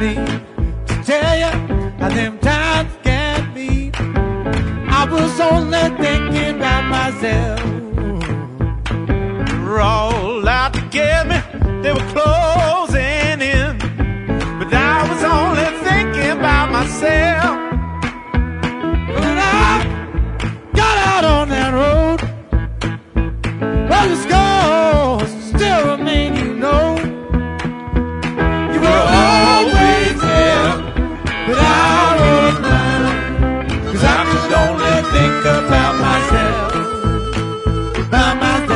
need to tell you how them times can be. I was only thinking about myself. Were all out to get me, they were closing in, but I was only thinking about myself. When I got out on that road, well, the scars still remain, you know. You were always there, but I was blind, 'cause I could only think about myself, about myself.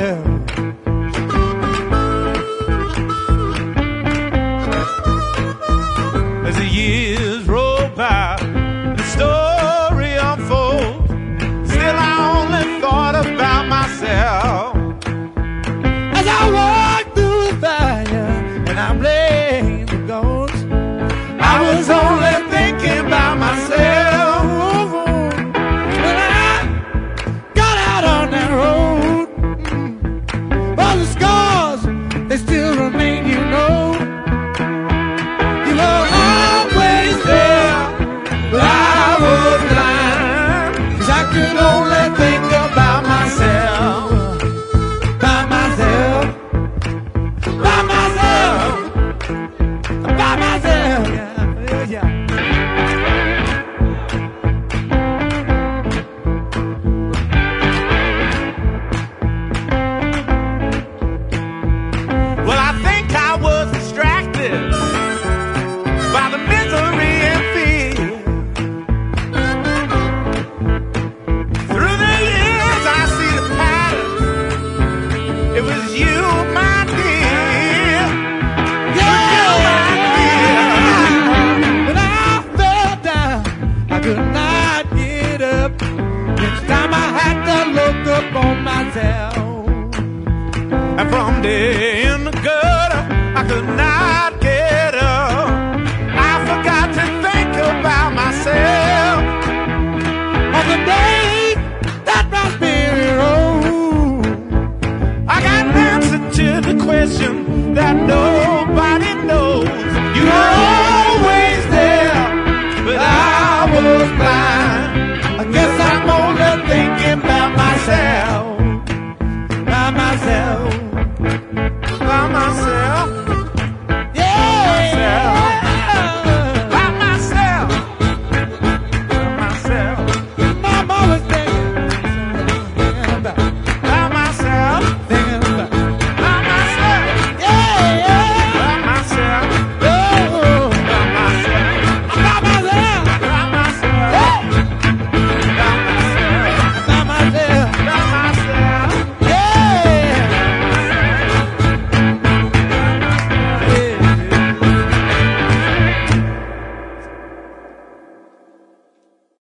As the years roll by, the story unfolds. Still, I only thought about myself. As I walk through the fire and I blame the ghost, I was only thinking about myself. When I got out on that road, all the scars, they still remain, you know. You were always there, but I was blind, 'cause I could only think about myself, by myself, by myself, by myself. Yeah, yeah. Well, I think I was distracted by the misery and fear. Through the years, I see the pattern. It was you, my dear. You, my dear. When I fell down, I could not get up. Each time I had to look up on myself. And from there in the gutter, I could not get up. I forgot to think about myself. On the day that my spirit rose, I got an answer to the question that no